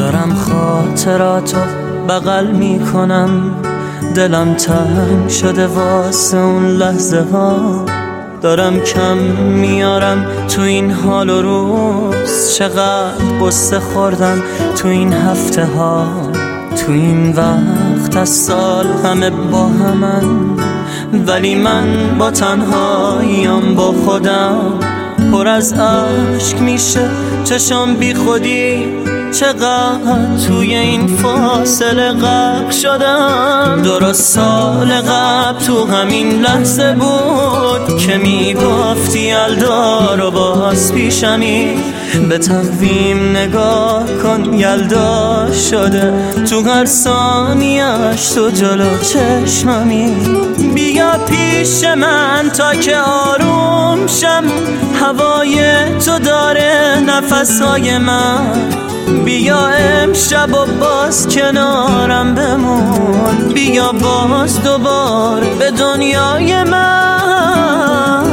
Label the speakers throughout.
Speaker 1: دارم خاطراتو بغل میکنم، دلم تنگ شده واسه اون لحظه ها. دارم کم میارم تو این حال و روز، چقدر قصه خوردم تو این هفته ها. تو این وقت از سال همه با همن، ولی من با تنهاییم با خودم. پر از عشق میشه چشام بی خودی، چقدر توی این فاصله غرق شدم. درست سال قبل تو همین لحظه بود که میگفتی یلدا رو باز پیشمی. به تقویم نگاه کن یلدا شده، تو هر ثانیه‌اش تو جلو چشممی. بیا پیش من تا که آروم شم، هوای تو داره نفسهای من. بیا امشب و باز کنارم بمون، بیا باز دوباره به دنیای من.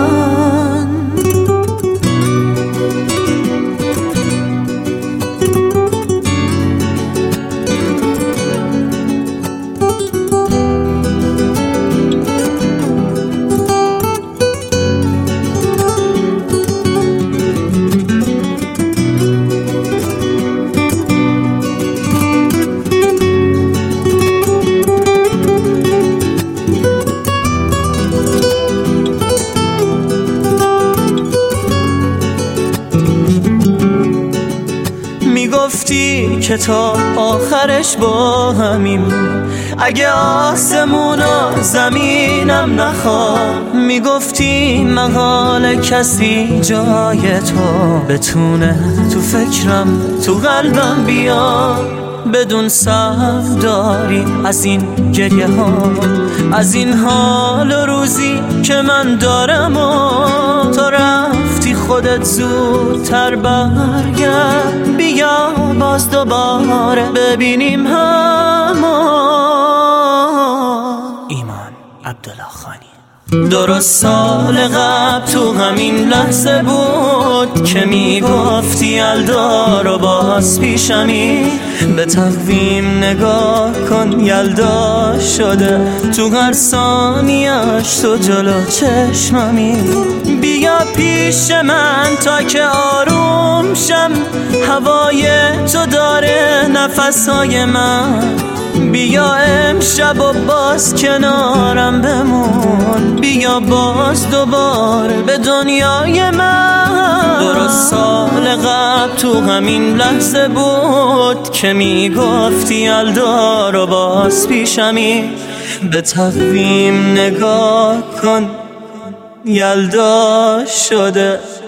Speaker 1: میگفتی که تا آخرش با همیم، اگه آسمون و زمینم نخواد. میگفتی محال کسی جای تو بتونه تو فکرم تو قلبم بیا. بدون صبر داری از این گریه ها، از این حال و روزی که من دارم. و تو رفتی خودت زودتر برگرد، بیا باز دوباره ببینیم هم. ایمان عبداللهخانی. درست سال قبل تو همین لحظه بود که میگفتی یلدا رو باز پیشمی. به تقویم نگاه کن یلدا شده، تو هر ثانیه‌اش تو جلو چشممی. بیا پیش من تا که آروم شم، هوای تو داره نفسهای من. بیا امشب و باز کنارم بمون، بیا باز دوباره به دنیای من. درست سال قبل تو همین لحظه بود که میگفتی یلدا رو باز پیشمی. به تقویم نگاه کن یلدا شده.